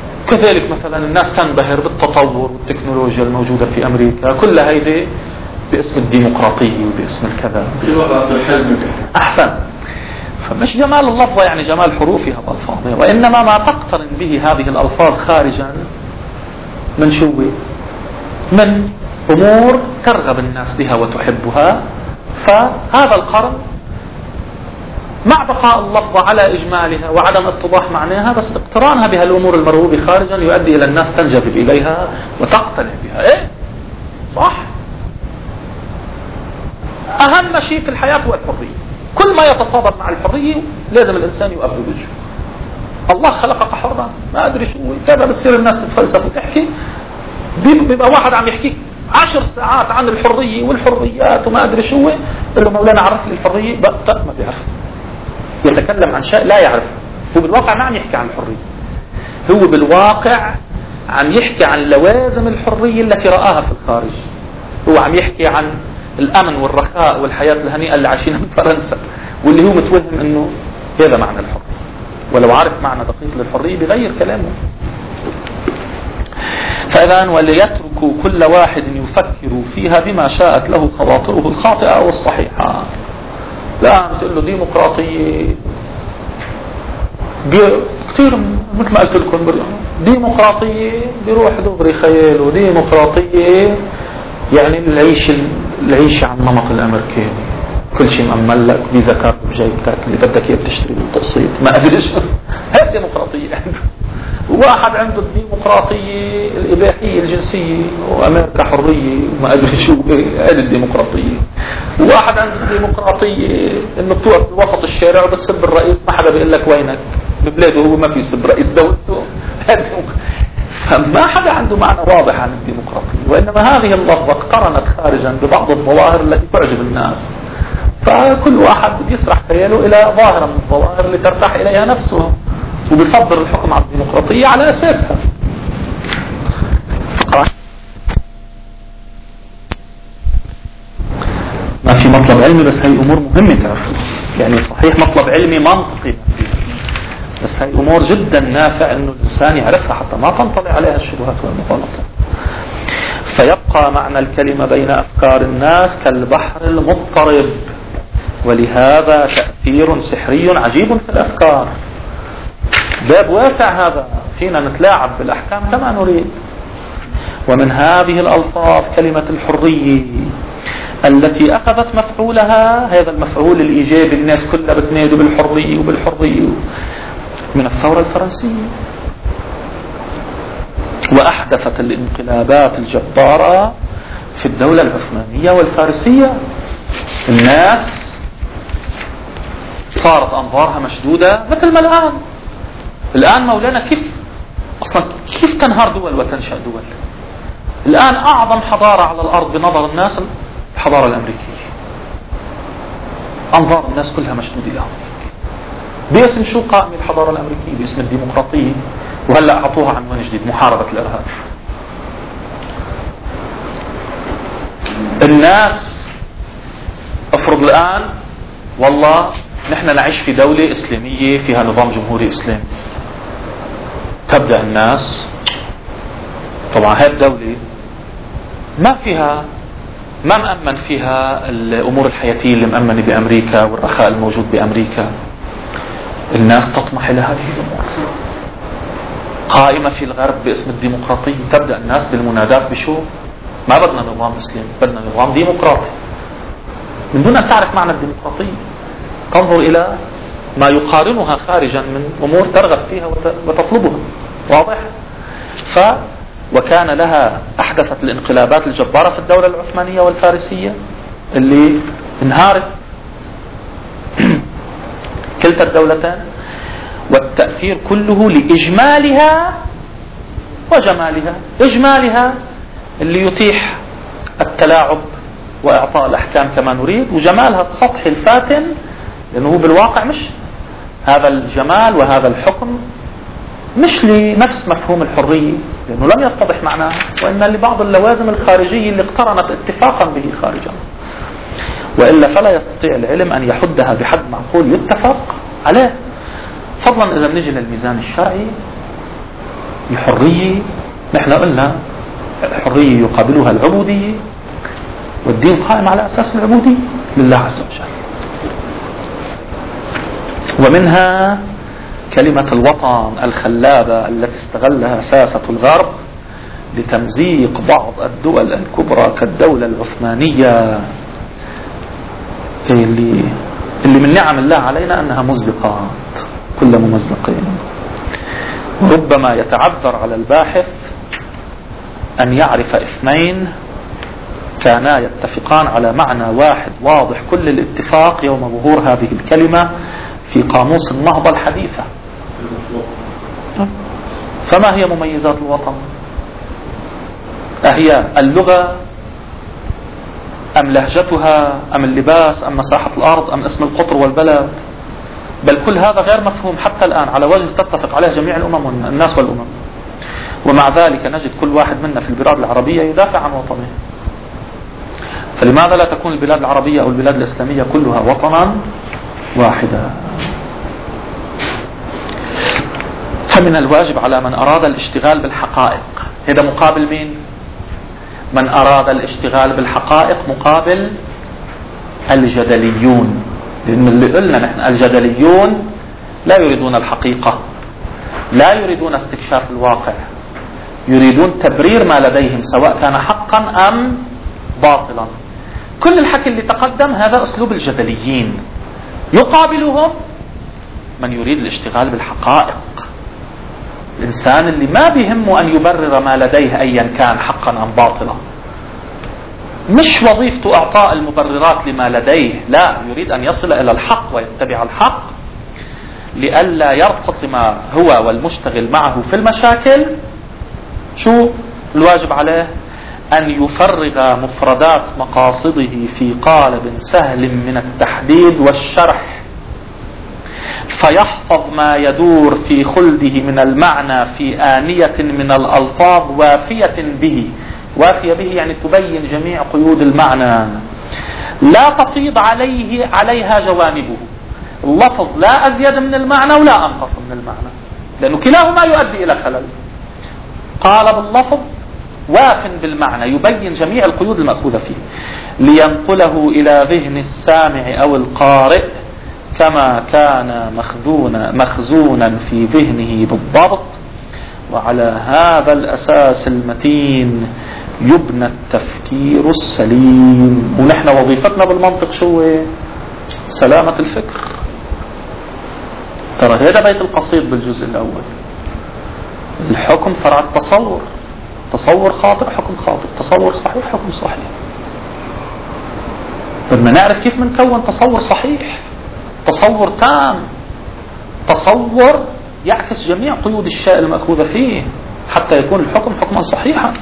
كذلك مثلا الناس تنبهر بالتطور والتكنولوجيا الموجودة في أمريكا. كل هيدي باسم الديمقراطية وباسم الكذا أحسن. فمش جمال اللفظة يعني جمال حروفها وألفاظها، وإنما ما تقترن به هذه الألفاظ خارجا من شو؟ من أمور ترغب الناس بها وتحبها. فهذا القرن مع بقاء اللفظة على إجمالها وعدم اتضاح معناها، بس اقترانها بها الأمور المرغوبة خارجا يؤدي إلى الناس تنجذب إليها وتقتنع بها. إيه صح. أهم شيء في الحياة هو الحرية. كل ما يتصادم مع الحرية لازم الإنسان يؤبد وجهه. الله خلقك حرا، ما أدري شو كذا، بتصير الناس تتفلسف وتحكي. بيبقى واحد عم يحكي 10 ساعات عن الحرية والحريات وما أدري شو، قل له مولانا عرف لي الحرية، ما بيعرف. يتكلم عن شيء لا يعرف. هو بالواقع ما عم يحكي عن الحرية، هو بالواقع عم يحكي عن لوازم الحرية التي رآها في الخارج. هو عم يحكي عن الأمن والرخاء والحياة الهنيئة اللي عايشينها في فرنسا، واللي هو متوهم أنه هذا معنى الحرية، ولو عارف معنى دقيق للحرية بغير كلامه. فإذا وليترك كل واحد يفكر فيها بما شاءت له خواطره الخاطئة أو الصحيحة. لا تقول له ديمقراطية كثير مثل ما قلت لكم، ديمقراطية بيروح دغري خياله ديمقراطية يعني العيش على النمط الأمريكاني، كل شيء مأمن لك، فيزا كارد بجيبتك، اللي بدك اياه بتشتري بالتقسيط، ما ادري شو. هذه ديمقراطية عنده. وواحد عنده الديمقراطية الإباحية الجنسية وأمريكا حرية وما أدري شو، هذه الديمقراطية. وواحد عنده الديمقراطية إنه بتوقف بوسط الشارع وبتسب الرئيس، ما حدا بيقول لك وينك، ببلاده هو ما في يسب رئيس دولته. فما حدا عنده معنى واضح عن الديمقراطية، وإنما هذه اللفظة اقترنت خارجا ببعض الظواهر التي تعجب الناس، فكل واحد يسرح خياله إلى ظاهرة من الظواهر اللي ترتاح إليها نفسه، وبيصدر الحكم على الديمقراطية على أساسها. ما في مطلب علمي، بس هي أمور مهمة تعرفوا. يعني صحيح مطلب علمي منطقي، بس هي أمور جدا نافع إنه الإنسان يعرفها حتى ما تنطلع عليها الشبهات والمغالطات. فيبقى معنى الكلمة بين أفكار الناس كالبحر المضطرب، ولهذا تأثير سحري عجيب في الأفكار. باب واسع هذا، فينا نتلاعب بالأحكام كما نريد. ومن هذه الألفاظ كلمة الحرية التي أخذت مفعولها، هذا المفعول الإيجابي، الناس كلها بتنادوا بالحرية وبالحرية، من الثورة الفرنسية، وأحدثت الانقلابات الجبارة في الدولة العثمانية والفارسية. الناس صارت أنظارها مشدودة مثل ما الآن مولانا كيف تنهار دول وتنشأ دول. الآن أعظم حضارة على الأرض بنظر الناس الحضارة الأمريكية، أنظار الناس كلها مشدودة لها. باسم شو قائمة الحضارة الأمريكية؟ باسم الديمقراطية، وهلأ أعطوها عنوان جديد، محاربة الإرهاب. الناس افرض الآن والله نحن نعيش في دولة إسلامية فيها نظام جمهوري إسلامي، تبدأ الناس طبعا هذه الدولة ما مأمن فيها الأمور الحياتية اللي مأمنة بأمريكا والرخاء الموجود بأمريكا. الناس تطمح إلى هذه الأمور. قائمة في الغرب باسم الديمقراطية، تبدأ الناس بالمنادات بشو؟ ما بدنا نظام إسلامي، بدنا نظام ديمقراطي. من دون أن تعرف معنى الديمقراطية تنظر إلى ما يقارنها خارجا من أمور ترغب فيها وتطلبها. واضح؟ وكان لها أحدثت الانقلابات الجبارة في الدولة العثمانية والفارسية اللي انهارت كلتا الدولتين، والتأثير كله لإجمالها وجمالها. إجمالها اللي يتيح التلاعب وإعطاء الأحكام كما نريد، وجمالها السطحي الفاتن، لأنه بالواقع مش هذا الجمال وهذا الحكم مش لنفس مفهوم الحرية، لأنه لم يتضح معناه، وإن لبعض اللوازم الخارجية اللي اقترنت اتفاقا به خارجا، وإلا فلا يستطيع العلم أن يحدها بحد معقول يتفق عليه. فضلا إذا بنجي للميزان الشرعي، الحرية نحن قلنا الحرية يقابلها العبودية، والدين قائم على أساس العبودية لله عز وجل. ومنها كلمة الوطن الخلابة التي استغلها ساسة الغرب لتمزيق بعض الدول الكبرى كالدولة العثمانية اللي من نعم الله علينا أنها مزقات كل ممزقين. ربما يتعذر على الباحث أن يعرف اثنين كانا يتفقان على معنى واحد واضح كل الاتفاق يوم ظهور هذه الكلمة في قاموس النهضة الحديثة. فما هي مميزات الوطن؟ أهي اللغة أم لهجتها أم اللباس أم مساحة الأرض أم اسم القطر والبلد؟ بل كل هذا غير مفهوم حتى الآن على وجه تتفق عليه جميع الأمم والناس والأمم. ومع ذلك نجد كل واحد منا في البلاد العربية يدافع عن وطنه. فلماذا لا تكون البلاد العربية أو البلاد الإسلامية كلها وطنا واحدا؟ فمن الواجب على من أراد الاشتغال بالحقائق، هذا مقابل مين؟ من أراد الاشتغال بالحقائق مقابل الجدليون. لأن اللي قلنا نحن الجدليون لا يريدون الحقيقة، لا يريدون استكشاف الواقع، يريدون تبرير ما لديهم سواء كان حقا أم باطلا. كل الحكي اللي تقدم هذا أسلوب الجدليين. يقابلهم من يريد الاشتغال بالحقائق، الإنسان اللي ما بيهمه أن يبرر ما لديه أيا كان حقا أم باطلا. مش وظيفته إعطاء المبررات لما لديه، لا، يريد أن يصل إلى الحق ويتبع الحق لئلا يرتط لما هو والمشتغل معه في المشاكل. شو الواجب عليه؟ أن يفرغ مفردات مقاصده في قالب سهل من التحديد والشرح، فيحفظ ما يدور في خلده من المعنى في آنية من الألفاظ وافية به. وافية به يعني تبين جميع قيود المعنى، لا تفيض عليها جوانبه. اللفظ لا أزيد من المعنى ولا أنقص من المعنى، لأنه كلاهما يؤدي إلى خلل. قال باللفظ واف بالمعنى يبين جميع القيود المأخوذة فيه، لينقله إلى ذهن السامع أو القارئ كما كان مخزونا في ذهنه بالضبط. وعلى هذا الأساس المتين يبنى التفكير السليم. ونحن وظيفتنا بالمنطق شو؟ سلامة الفكر. ترى هذا بيت القصيد بالجزء الأول. الحكم فرع التصور، تصور خاطئ حكم خاطئ، تصور صحيح حكم صحيح. بدنا نعرف كيف منكون تصور صحيح، تصور تام، تصور يعكس جميع قيود الشيء المأخوذة فيه حتى يكون الحكم حكما صحيحا.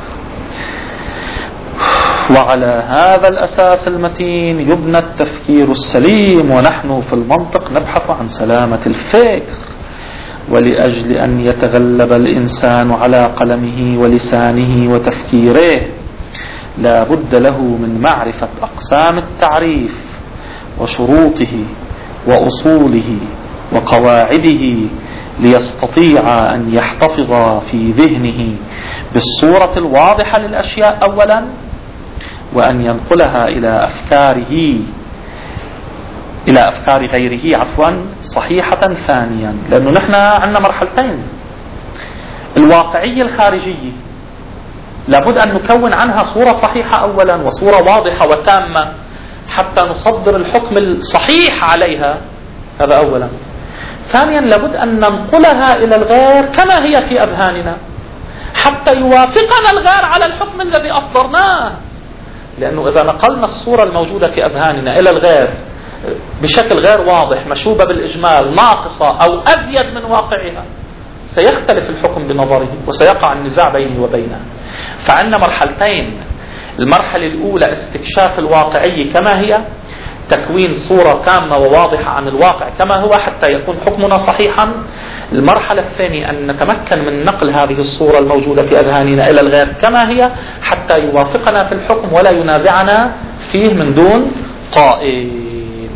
وعلى هذا الأساس المتين يبنى التفكير السليم. ونحن في المنطق نبحث عن سلامة الفكر. ولأجل أن يتغلب الإنسان على قلمه ولسانه وتفكيره لا بد له من معرفة أقسام التعريف وشروطه وأصوله وقواعده، ليستطيع أن يحتفظ في ذهنه بالصورة الواضحة للأشياء أولا، وأن ينقلها إلى أفكار غيره صحيحة ثانيا. لأنه نحن عندنا مرحلتين: الواقعية الخارجية لابد أن نكون عنها صورة صحيحة أولا وصورة واضحة وتامة حتى نصدر الحكم الصحيح عليها، هذا أولا. ثانيا لابد أن ننقلها إلى الغير كما هي في أذهاننا حتى يوافقنا الغير على الحكم الذي أصدرناه. لأنه إذا نقلنا الصورة الموجودة في أذهاننا إلى الغير بشكل غير واضح مشوبة بالإجمال ناقصة أو أزيد من واقعها سيختلف الحكم بنظره وسيقع النزاع بيني وبينه. فعندنا مرحلتين: المرحلة الأولى استكشاف الواقعية كما هي، تكوين صورة تامة وواضحة عن الواقع كما هو حتى يكون حكمنا صحيحا. المرحلة الثانية أن نتمكن من نقل هذه الصورة الموجودة في أذهاننا إلى الغير كما هي حتى يوافقنا في الحكم ولا ينازعنا فيه من دون قائل.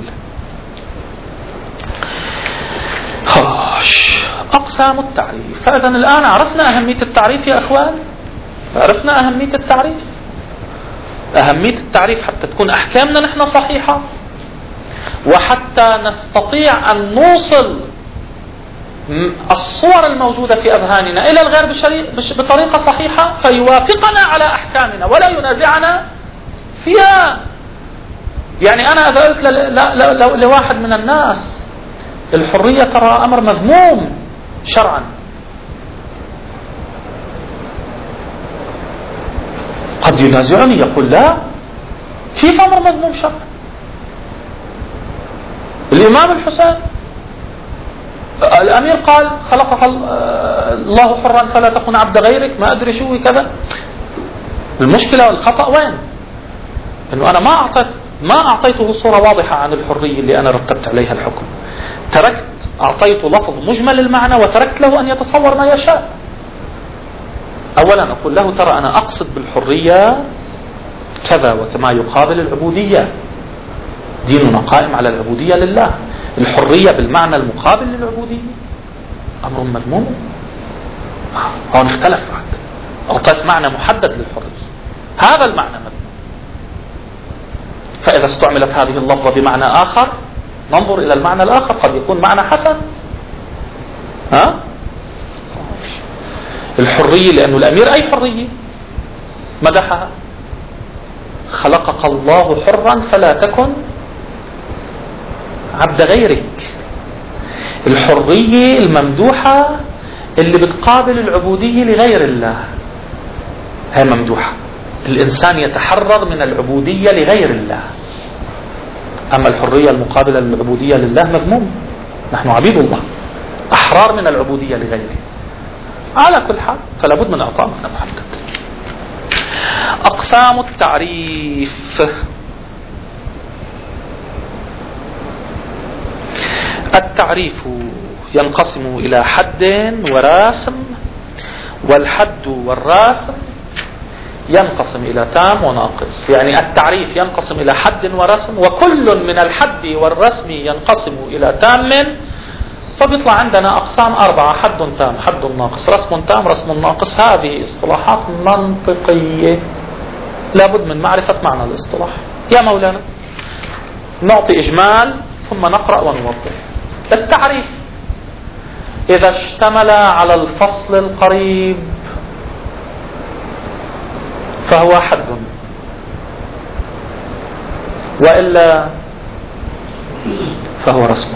أقسام التعريف. فإذا الآن عرفنا أهمية التعريف يا أخوان، عرفنا أهمية التعريف. أهمية التعريف حتى تكون أحكامنا نحن صحيحة، وحتى نستطيع أن نوصل الصور الموجودة في أذهاننا إلى الغير بطريقة صحيحة فيوافقنا على أحكامنا ولا ينازعنا فيها. يعني أنا إذا قلت لواحد من الناس الحرية ترى أمر مذموم شرعا، قد ينازعني يقول لا، كيف أمر مذموم شرعا؟ الإمام الحسين الأمير قال خلقك الله حرا فلا تكن عبد غيرك، ما أدري شو كذا. المشكلة والخطأ وين؟ إنه أنا ما أعطيته صورة واضحة عن الحرية اللي أنا رتبت عليها الحكم، أعطيته لفظ مجمل المعنى وتركت له أن يتصور ما يشاء. أولا أقول له ترى أنا أقصد بالحرية كذا وكما يقابل العبودية، ديننا قائم على العبودية لله، الحرية بالمعنى المقابل للعبودية أمر مذموم. هون اختلف بعد، أعطيت معنى محدد للحرية، هذا المعنى مذموم. فإذا استعملت هذه اللفظة بمعنى آخر ننظر إلى المعنى الآخر، قد يكون معنى حسن. الحرية لأنه الأمير أي حرية مدحها، خلقك الله حرا فلا تكن عبد غيرك. الحرية الممدوحة اللي بتقابل العبودية لغير الله هي ممدوحة، الإنسان يتحرر من العبودية لغير الله. أما الحرية المقابلة للعبودية لله مذموم، نحن عبيد الله أحرار من العبودية لغيره. على كل حال فلا بد من إعطاء معنى محدد. أقسام التعريف. التعريف ينقسم إلى حد وراسم، والحد والراسم ينقسم إلى تام وناقص. يعني التعريف ينقسم إلى حد ورسم، وكل من الحد والرسم ينقسم إلى تام، فبيطلع عندنا أقسام 4: حد تام، حد ناقص، رسم تام، رسم ناقص. هذه اصطلاحات منطقية لابد من معرفة معنى الاصطلاح. يا مولانا نعطي إجمال ثم نقرأ ونوضح. التعريف إذا اشتمل على الفصل القريب فهو حد، وإلا فهو رسم.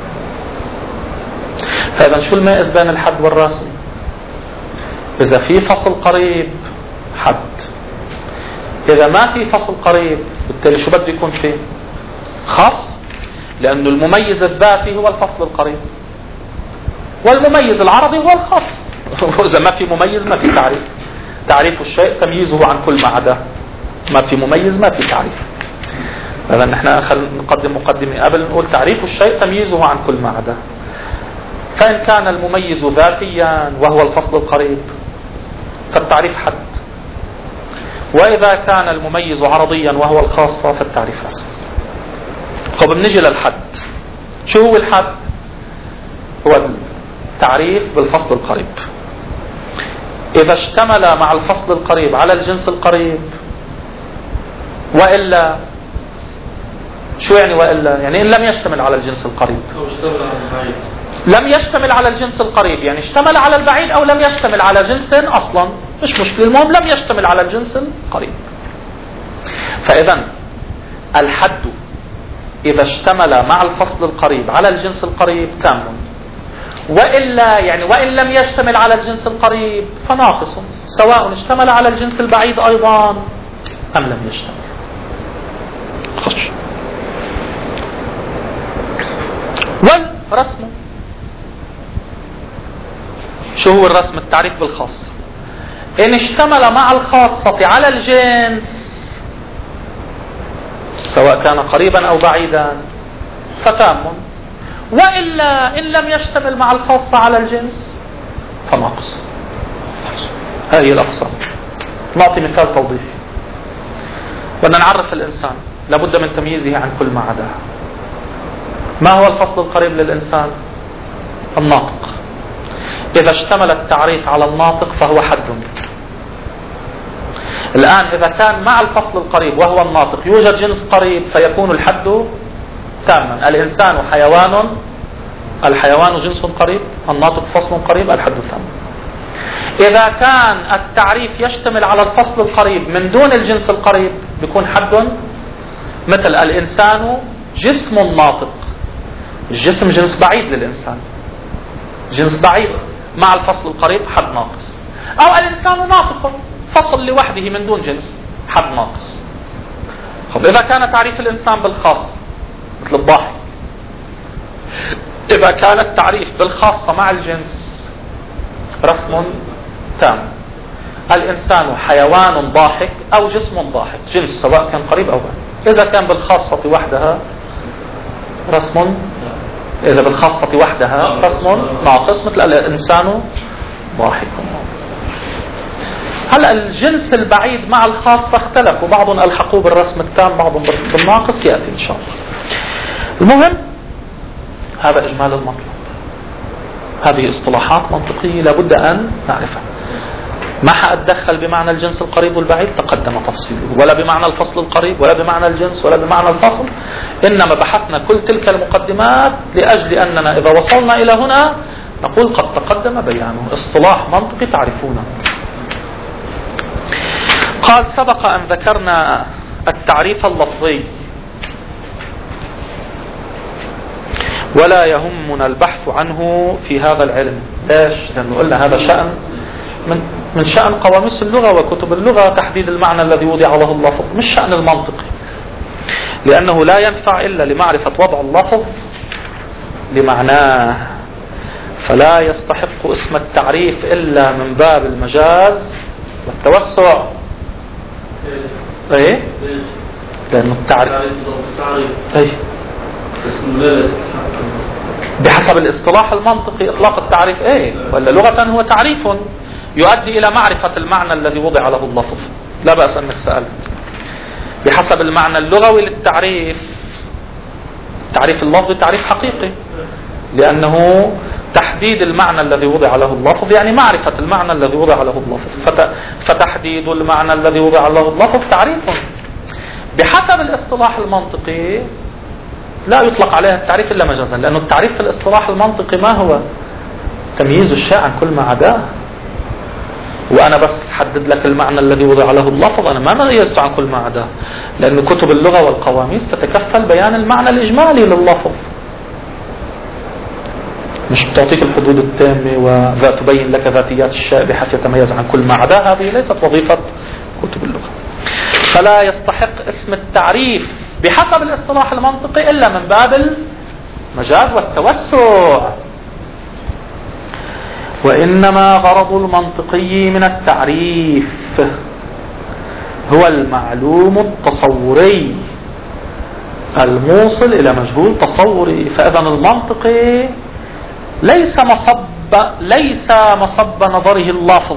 فإذا شو الميز بين الحد والرسم؟ إذا في فصل قريب حد، إذا ما في فصل قريب بالتالي شو بده يكون فيه؟ خاص، لأنه المميز الذاتي هو الفصل القريب، والمميز العرضي هو الخاص. وإذا ما في مميز ما في تعريف. تعريف الشيء تمييزه عن كل ما عداه، ما في مميز ما في تعريف. إذا نحن نقدم مقدمة قبل نقول تعريف الشيء تمييزه عن كل ما عداه. فإن كان المميز ذاتيا وهو الفصل القريب فالتعريف حد، وإذا كان المميز عرضيا وهو الخاص فالتعريف رسم. طب بنجي للحد. شو هو الحد؟ هو التعريف بالفصل القريب. إذا اشتمل مع الفصل القريب على الجنس القريب، وإلا شو يعني وإلا؟ يعني إن لم يشتمل على الجنس القريب، لم يشتمل على الجنس القريب، يعني اشتمل على البعيد أو لم يشتمل على جنس أصلا، مش مشكلة، المهم لم يشتمل على الجنس القريب. فإذا الحد إذا اشتمل مع الفصل القريب على الجنس القريب تام، وإلا يعني وإن لم يشتمل على الجنس القريب فناقص، سواء اشتمل على الجنس البعيد أيضا أم لم يشتمل. والرسم شو هو الرسم؟ التعريف بالخاص. إن اشتمل مع الخاصة على الجنس سواء كان قريبا أو بعيدا فتام، وإلا إن لم يشتمل مع الخاصة على الجنس فناقص. هذه الأقسام. نعطي مثال توضيحي. بدنا نعرف الإنسان لابد من تمييزه عن كل ما عداه. ما هو الفصل القريب للإنسان؟ الناطق. إذا اشتمل التعريف على الناطق فهو حد. الآن إذا كان مع الفصل القريب وهو الناطق يوجد جنس قريب فيكون الحد تاما. الإنسان حيوان، الحيوان جنس قريب، الناطق فصل قريب، الحد تام. إذا كان التعريف يشتمل على الفصل القريب من دون الجنس القريب بيكون حد، مثل الإنسان جسم ناطق، الجسم جنس بعيد للإنسان، جنس بعيد مع الفصل القريب حد ناقص. أو الإنسان ناطق فصل لوحده من دون جنس حد ناقص. طب إذا كان تعريف الإنسان بالخاص مثل الضاحك، إذا كان التعريف بالخاصة مع الجنس رسم تام. الإنسان حيوان ضاحك أو جسم ضاحك، جنس سواء كان قريب أو بعيد. إذا كان بالخاصة وحدها رسم، إذا بالخاصة وحدها رسم ناقص مثل الإنسان ضاحك. هلا الجنس البعيد مع الخاصة اختلفوا، بعضهم ألحقوه بالرسم التام، بعضهم بالناقص، يأتي إن شاء الله. المهم هذا إجمال المطلب. هذه اصطلاحات منطقية لابد أن نعرفها. ما حأتدخل بمعنى الجنس القريب والبعيد، تقدم تفصيله، ولا بمعنى الفصل القريب، ولا بمعنى الجنس، ولا بمعنى الفصل. إنما بحثنا كل تلك المقدمات لأجل أننا إذا وصلنا إلى هنا نقول قد تقدم بيانه. اصطلاح منطقي تعرفونه. قال سبق أن ذكرنا التعريف اللفظي، ولا يهمنا البحث عنه في هذا العلم. ليش؟ لأنه قلنا هذا شأن من شأن قواميس اللغة وكتب اللغة تحديد المعنى الذي وضع له اللفظ، مش شأن المنطقي، لأنه لا ينفع إلا لمعرفة وضع اللفظ لمعناه، فلا يستحق اسم التعريف إلا من باب المجاز والتوسع. ايه؟ لأنه التعريف ايه؟ بحسب الاصطلاح المنطقي اطلاق التعريف ايه؟ ولا لغة هو تعريف يؤدي الى معرفة المعنى الذي وضع له اللفظ. لا بأس انك سألت. بحسب المعنى اللغوي للتعريف، التعريف اللفظي تعريف حقيقي، لأنه تحديد المعنى الذي وضع له اللفظ يعني معرفة المعنى الذي وضع له اللفظ، فتحديد المعنى الذي وضع له اللفظ تعريف. بحسب الاصطلاح المنطقي لا يطلق عليها التعريف إلا مجازا، لأنه التعريف في الاصطلاح المنطقي ما هو؟ تمييز الشيء عن كل ما عداه. وأنا بس حدد لك المعنى الذي وضع له اللفظ، أنا ما ميزت عن كل ما عداه، لأن كتب اللغة والقواميس تتكفل بيان المعنى الإجمالي لللفظ، مش بتعطيك الحدود التامة وتبين لك ذاتيات الشيء بحيث يتميز عن كل ما عداه. هذه ليست وظيفة كتب اللغة. فلا يستحق اسم التعريف بحسب الاصطلاح المنطقي إلا من باب المجاز والتوسع. وإنما غرض المنطقي من التعريف هو المعلوم التصوري الموصل إلى مجهول تصوري. فإذا المنطقي ليس مصب نظره اللفظ،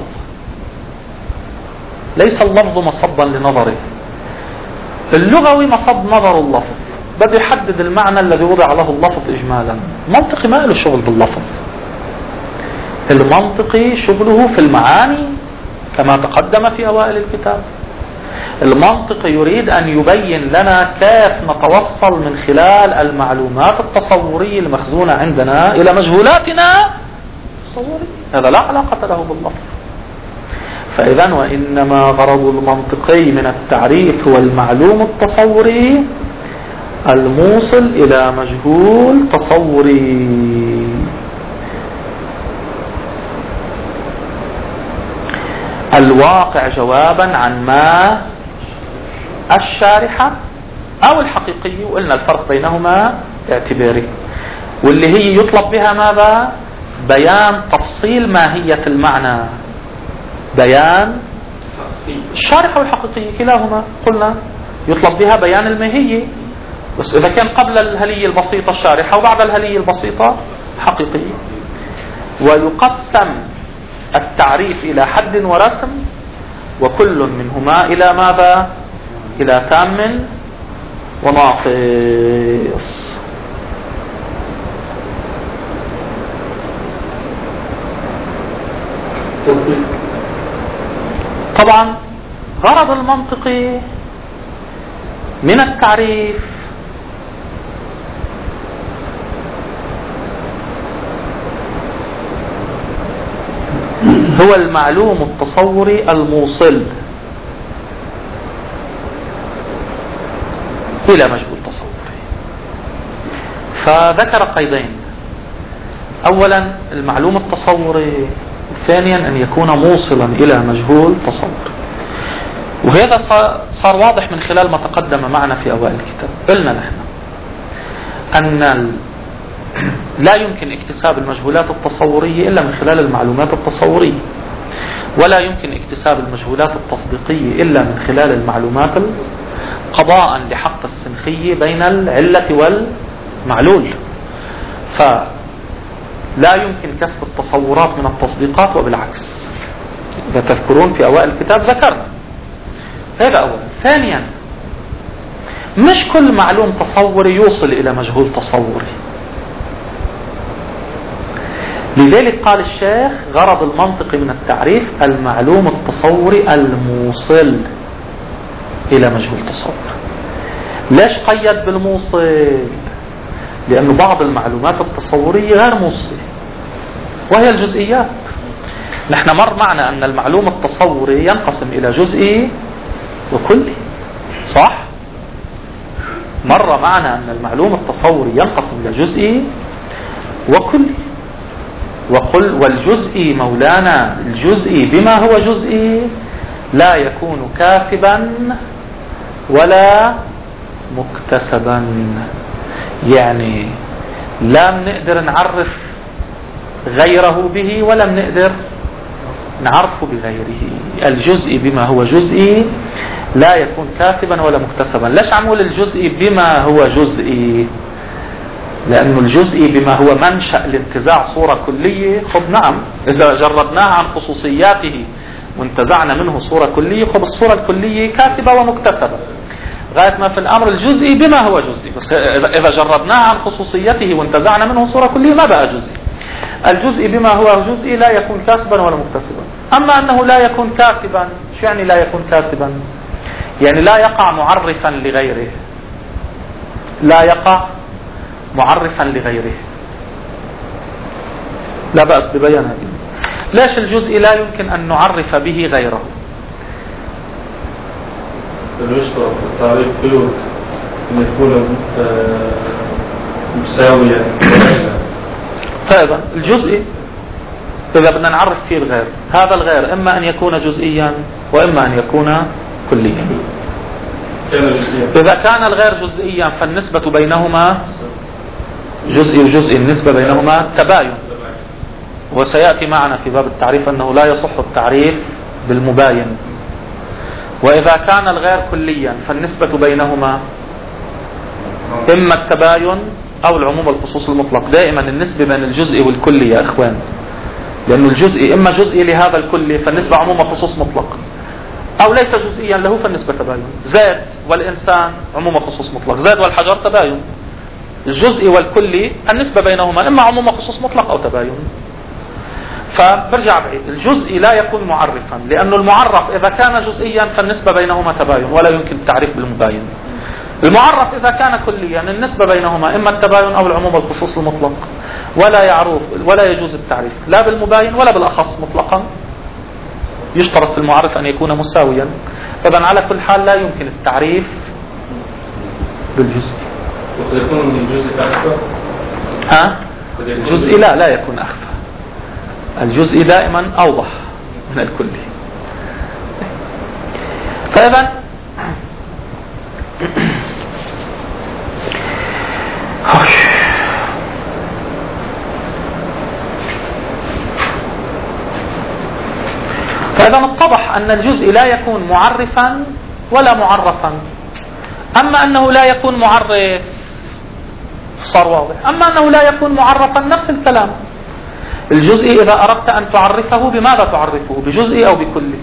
ليس اللفظ مصبا لنظره. اللغوي مصب نظر اللفظ، بده يحدد المعنى الذي وضع له اللفظ إجمالا. المنطقي ما له شغل باللفظ، المنطقي شغله في المعاني كما تقدم في أوائل الكتاب. المنطقي يريد أن يبين لنا كيف نتوصل من خلال المعلومات التصورية المخزونة عندنا إلى مجهولاتنا التصورية. هذا لا علاقة له باللفظ. فإذا وإنما غرض المنطقي من التعريف هو المعلوم التصوري الموصل إلى مجهول تصوري. الواقع جوابا عن ما الشارحة أو الحقيقي، وقلنا الفرق بينهما اعتباري، واللي هي يطلب بها ماذا؟ بيان تفصيل ماهية المعنى. بيان الشارحة والحقيقية كلاهما قلنا يطلب بها بيان الماهية، بس إذا كان قبل الهلية البسيطة الشارحة وبعد الهلية البسيطة حقيقية. ويقسم التعريف إلى حد ورسم، وكل منهما إلى ماذا؟ إلى تام وناقص. طبعا الغرض المنطقي من التعريف هو المعلوم التصوري الموصل إلى مجهول تصوري. فذكر قيدين: أولا المعلوم التصوري، ثانيا أن يكون موصلا إلى مجهول تصوري. وهذا صار واضح من خلال ما تقدم معنا في أوائل الكتاب. قلنا نحن أن لا يمكن اكتساب المجهولات التصورية إلا من خلال المعلومات التصورية، ولا يمكن اكتساب المجهولات التصديقية إلا من خلال المعلومات قضاء لحق السنخية بين العلة والمعلول. فلا يمكن كسب التصورات من التصديقات وبالعكس. إذا تذكرون في أوائل الكتاب ذكرنا هذا أولا. ثانيا مش كل معلوم تصوري يوصل إلى مجهول تصوري. لذلك قال الشيخ: غرض المنطق من التعريف المعلوم التصوري الموصل إلى مجهول تصوري. ليش قيد بالموصل؟ لأن بعض المعلومات التصورية غير موصلة وهي الجزئيات. نحن مر معنا أن المعلوم التصوري ينقسم إلى جزئي وكلي، صح؟ مر معنا أن المعلوم التصوري ينقسم إلى جزئي وكلي. والجزئي مولانا الجزئي بما هو جزئي لا يكون كاسبا ولا مكتسبا. يعني لا بنقدر نعرف غيره به ولا بنقدر نعرفه بغيره. الجزئي بما هو جزئي لا يكون كاسبا ولا مكتسبا. ليش عم نقول الجزئي بما هو جزئي؟ لأنه الجزئي بما هو منشأ لانتزاع صورة كلية، خب نعم إذا جردناه عن خصوصياته وانتزعنا منه صورة كلية، خب الصورة الكلية كاسبة ومكتسبة. غاية ما في الأمر الجزئي بما هو جزئي، بس إذا جردناه عن خصوصيته وانتزعنا منه صورة كلية ما بقى جزئي. الجزئي بما هو جزئي لا يكون كاسبا ولا مكتسبا. أما أنه لا يكون كاسبا، شو يعني لا يكون كاسبا؟ يعني لا يقع معرفا لغيره، لا يقع معرفا لغيره. لا بأس ببيان هذه. ليش الجزء لا يمكن أن نعرف به غيره؟ يشترط التعريف فيه أن يكون مساويا. فإذا الجزء إذا بدنا نعرف فيه الغير، هذا الغير إما أن يكون جزئيا وإما أن يكون كليا. إذا كان الغير جزئيا فالنسبة بينهما جزئي وجزئي، النسبة بينهما تباين. وسيأتي معنا في باب التعريف أنه لا يصح التعريف بالمباين. وإذا كان الغير كليا فالنسبة بينهما إما التباين أو العموم والخصوص المطلق. دائما النسبة بين الجزئي والكلي يا إخوان، لأن الجزئي إما جزئي لهذا الكلي فالنسبة عموم وخصوص مطلق، أو ليس جزئيا له فالنسبة تباين. زيد والإنسان عموم وخصوص مطلق، زيد والحجر تباين. الجزئي والكلي النسبة بينهما إما عموم وخصوص مطلق أو تباين. فبرجع بعيد، الجزئي لا يكون معرفا، لأنه المعرف إذا كان جزئيا فالنسبة بينهما تباين ولا يمكن التعريف بالمباين. المعرف إذا كان كليا النسبة بينهما إما التباين أو العموم والخصوص المطلق، ولا يجوز التعريف لا بالمباين ولا بالأخص مطلقا. يشترط في المعرف أن يكون مساويا. طبعا على كل حال لا يمكن التعريف بالجزء. وقد يكون الجزء أخفى. الجزء لا يكون أخفى. الجزء دائما أوضح من الكلي. فإذا اتضح أن الجزء لا يكون معرفا ولا معرفا. أما أنه لا يكون معرف صار واضح، أما أنه لا يكون معرفا نفس الكلام. الجزء إذا أردت أن تعرفه بماذا تعرفه؟ بجزء أو بكلي؟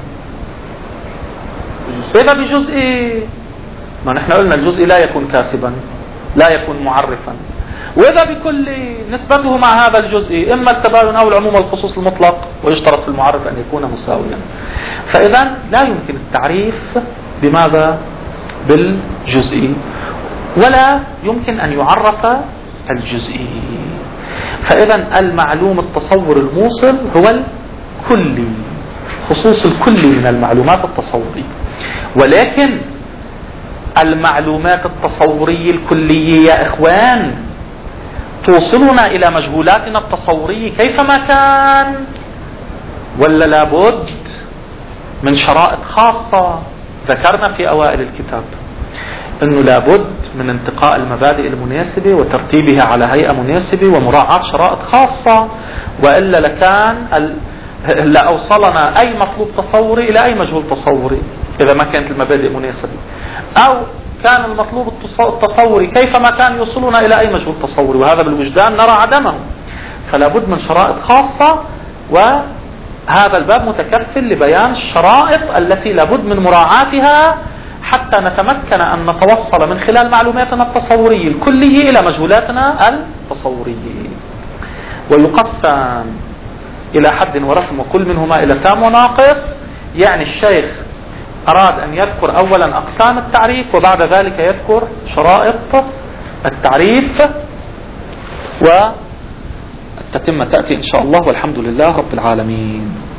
إذا بجزء، ما نحن قلنا الجزء لا يكون كاسبا لا يكون معرفا. وإذا بكلي نسبته مع هذا الجزء إما التباين أو العموم والخصوص المطلق، ويشترط في المعرف أن يكون مساويا. فإذا لا يمكن التعريف بماذا؟ بالجزئي، ولا يمكن أن يعرف الجزئي. فإذا المعلوم التصور الموصل هو الكلي، خصوص الكلي من المعلومات التصورية. ولكن المعلومات التصورية الكلية يا إخوان توصلنا إلى مجهولاتنا التصورية كيفما كان، ولا لابد من شرائط خاصة؟ ذكرنا في أوائل الكتاب أنه لابد من انتقاء المبادئ المناسبة وترتيبها على هيئة مناسبة ومراعاة شرائط خاصة، وإلا لكان لأوصلنا أي مطلوب تصوري إلى أي مجهول تصوري إذا ما كانت المبادئ مناسبة، أو كان المطلوب التصوري كيفما كان يوصلنا إلى أي مجهول تصوري، وهذا بالوجدان نرى عدمه. فلا بد من شرائط خاصة، وهذا الباب متكفل لبيان الشرائط التي لا بد من مراعاتها حتى نتمكن أن نتوصل من خلال معلوماتنا التصورية الكلية إلى مجهولاتنا التصورية. ويقسم إلى حد ورسم، وكل منهما إلى تام وناقص. يعني الشيخ أراد أن يذكر أولا أقسام التعريف، وبعد ذلك يذكر شرائط التعريف، والتتمة تأتي إن شاء الله، والحمد لله رب العالمين.